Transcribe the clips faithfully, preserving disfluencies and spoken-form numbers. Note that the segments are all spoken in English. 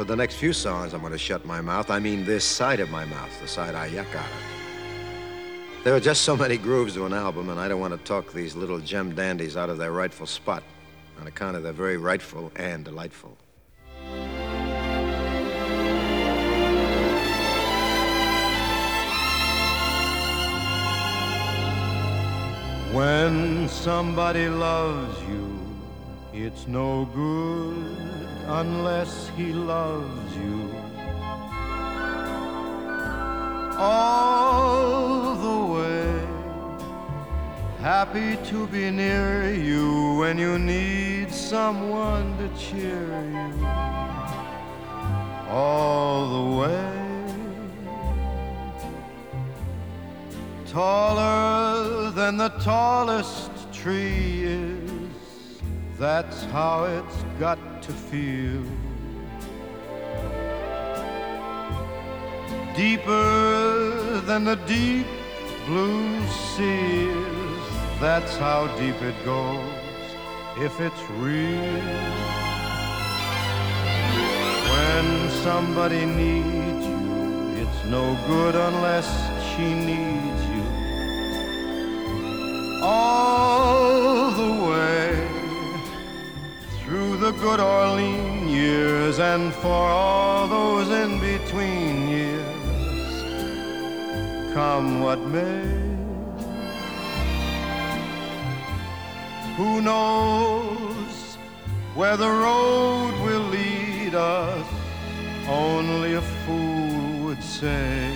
for the next few songs, I'm going to shut my mouth. I mean this side of my mouth, the side I yuck out of. There are just so many grooves to an album, and I don't want to talk these little gem dandies out of their rightful spot on account of they're very rightful and delightful. When somebody loves you, it's no good unless he loves you. All the way, happy to be near you when you need someone to cheer you. All the way, taller than the tallest tree is, that's how it's got to feel. Deeper than the deep blue sea is, that's how deep it goes if it's real. When somebody needs you, it's no good unless she needs you. All the way through the good Orleans years and for all those in between years, come what may. Who knows where the road will lead us? Only a fool would say.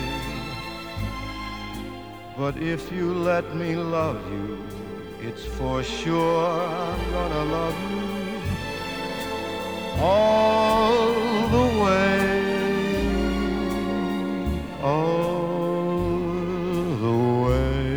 But if you let me love you, it's for sure I'm gonna love you all the way, all the way.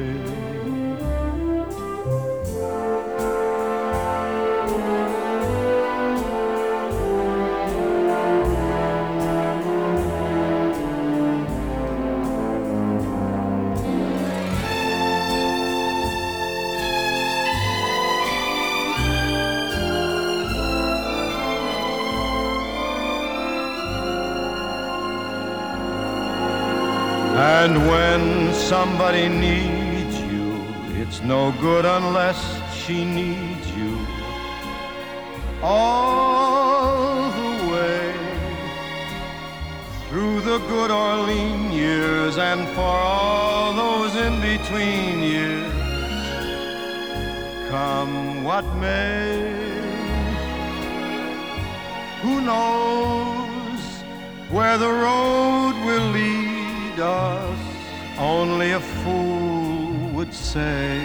And when somebody needs you, it's no good unless she needs you. All the way through the good Orleans years and for all those in between years, come what may. Who knows where the road will lead us? Only a fool would say.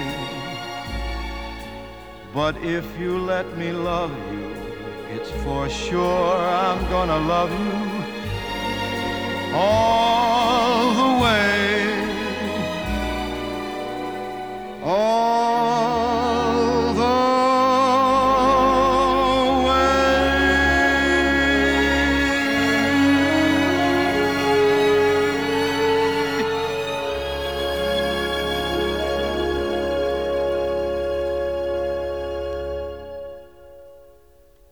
But if you let me love you, it's for sure I'm gonna love you all